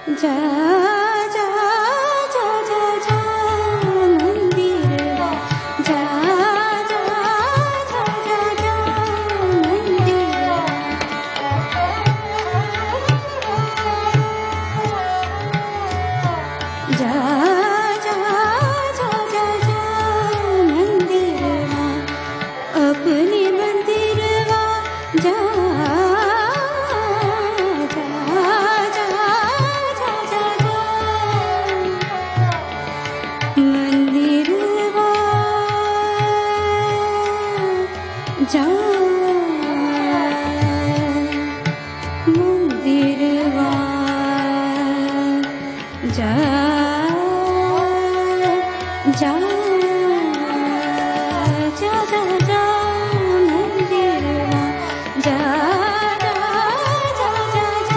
जा जा जा जा जा मंदिरवा जा जा जा जा जा मंदिरवा जा जा जा जा जा मंदिरवा अपने मंदिरवा जा जा मंदिरवा जा जा जा जा जा मंदिरवा जा जा जा जा जा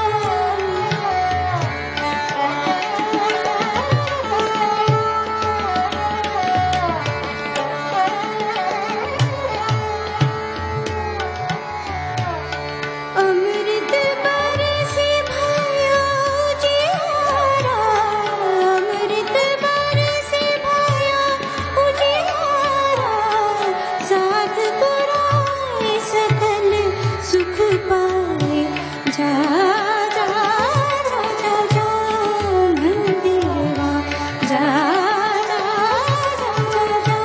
अमृत बरसे भयो उजियारा अमृत बरसे भयो उजियारा साध पुराए सकल सुख पाए जा जा जा जा जा मंदिरवा जा जा जा जा जा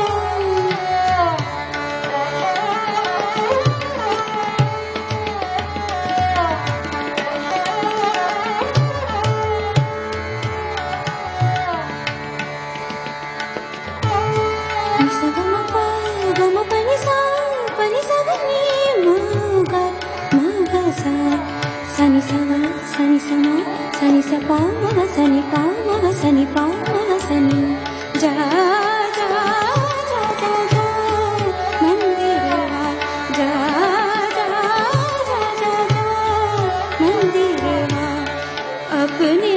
Sani sama sani sama sani sapa ma sani pa ma sani pa ma sani ja ja ja ja ja mandirwa ja ja ja ja ja ja mandirwa apne